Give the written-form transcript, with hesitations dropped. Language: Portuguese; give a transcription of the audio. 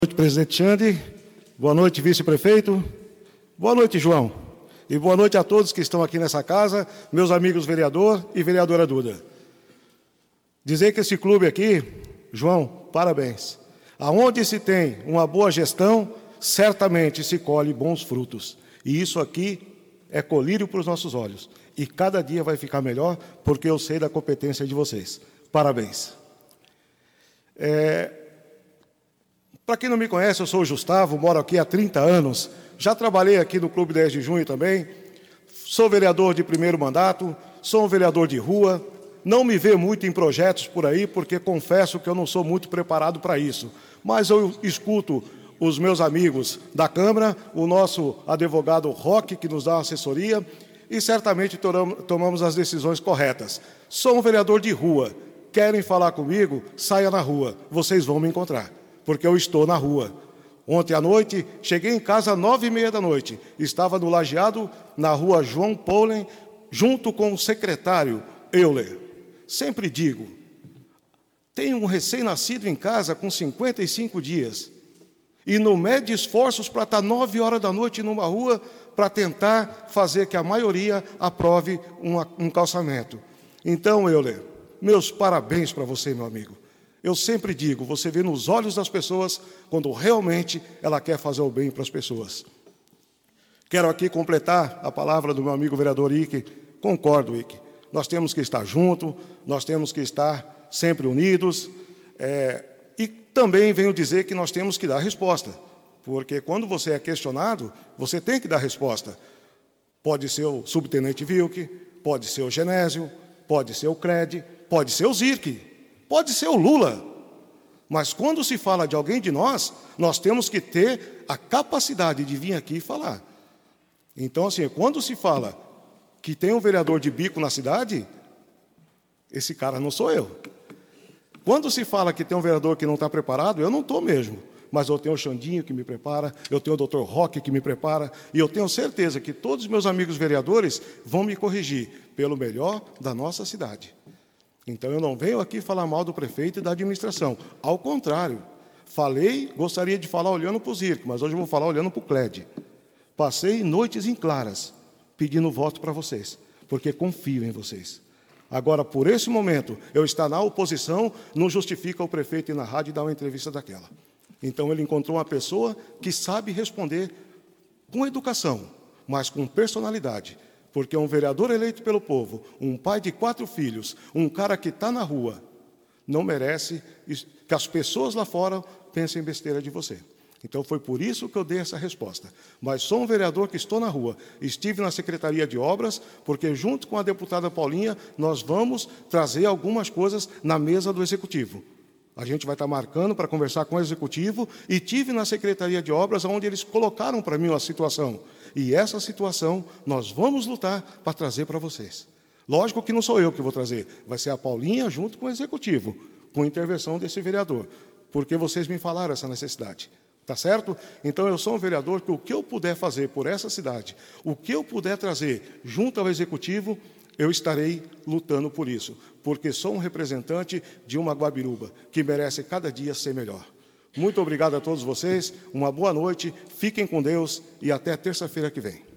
Boa noite, presidente Xande. Boa noite, vice-prefeito. Boa noite, João. E boa noite a todos que estão aqui nessa casa, meus amigos vereador e vereadora Duda. Dizer que esse clube aqui, João, parabéns. Aonde se tem uma boa gestão, certamente se colhe bons frutos. E isso aqui é colírio para os nossos olhos. E cada dia vai ficar melhor, porque eu sei da competência de vocês. Parabéns. Para quem não me conhece, eu sou o Gustavo, moro aqui há 30 anos. Já trabalhei aqui no Clube 10 de Junho também. Sou vereador de primeiro mandato, sou um vereador de rua. Não me vê muito em projetos por aí, porque confesso que eu não sou muito preparado para isso. Mas eu escuto os meus amigos da Câmara, o nosso advogado Roque, que nos dá assessoria, e certamente tomamos as decisões corretas. Sou um vereador de rua. Querem falar comigo? Saia na rua. Vocês vão me encontrar, porque eu estou na rua. Ontem à noite, cheguei em casa às 9h30 da noite. Estava no lajeado, na rua João Poulen, junto com o secretário Euler. Sempre digo, tenho um recém-nascido em casa com 55 dias e não mede esforços para estar 9 horas da noite numa rua para tentar fazer que a maioria aprove um calçamento. Então, Euler, meus parabéns para você, meu amigo. Eu sempre digo, você vê nos olhos das pessoas quando realmente ela quer fazer o bem para as pessoas. Quero aqui completar a palavra do meu amigo vereador Ike. Concordo, Ike. Nós temos que estar juntos, nós temos que estar sempre unidos. E também venho dizer que nós temos que dar resposta, porque quando você é questionado, você tem que dar resposta. Pode ser o subtenente Vilke, pode ser o Genésio, pode ser o Cred, pode ser o Zirk, pode ser o Lula. Mas quando se fala de alguém de nós, nós temos que ter a capacidade de vir aqui e falar. Então, assim, quando se fala que tem um vereador de bico na cidade, esse cara não sou eu. Quando se fala que tem um vereador que não está preparado, eu não estou mesmo. Mas eu tenho o Xandinho que me prepara, eu tenho o Dr. Roque que me prepara, e eu tenho certeza que todos os meus amigos vereadores vão me corrigir pelo melhor da nossa cidade. Então, eu não venho aqui falar mal do prefeito e da administração. Ao contrário, gostaria de falar olhando para o Zirk, mas hoje eu vou falar olhando para o Cled. Passei noites em claras pedindo voto para vocês, porque confio em vocês. Agora, por esse momento, eu estar na oposição não justifica o prefeito ir na rádio e dar uma entrevista daquela. Então, ele encontrou uma pessoa que sabe responder com educação, mas com personalidade, porque é um vereador eleito pelo povo, um pai de 4 filhos, um cara que está na rua, não merece que as pessoas lá fora pensem besteira de você. Então, foi por isso que eu dei essa resposta. Mas sou um vereador que estou na rua. Estive na Secretaria de Obras, porque, junto com a deputada Paulinha, nós vamos trazer algumas coisas na mesa do Executivo. A gente vai estar marcando para conversar com o Executivo, e tive na Secretaria de Obras, onde eles colocaram para mim uma situação. E essa situação nós vamos lutar para trazer para vocês. Lógico que não sou eu que vou trazer, vai ser a Paulinha junto com o Executivo, com intervenção desse vereador, porque vocês me falaram essa necessidade. Tá certo? Então, eu sou um vereador que o que eu puder fazer por essa cidade, o que eu puder trazer junto ao Executivo, eu estarei lutando por isso, porque sou um representante de uma Guabiruba que merece cada dia ser melhor. Muito obrigado a todos vocês, uma boa noite, fiquem com Deus e até terça-feira que vem.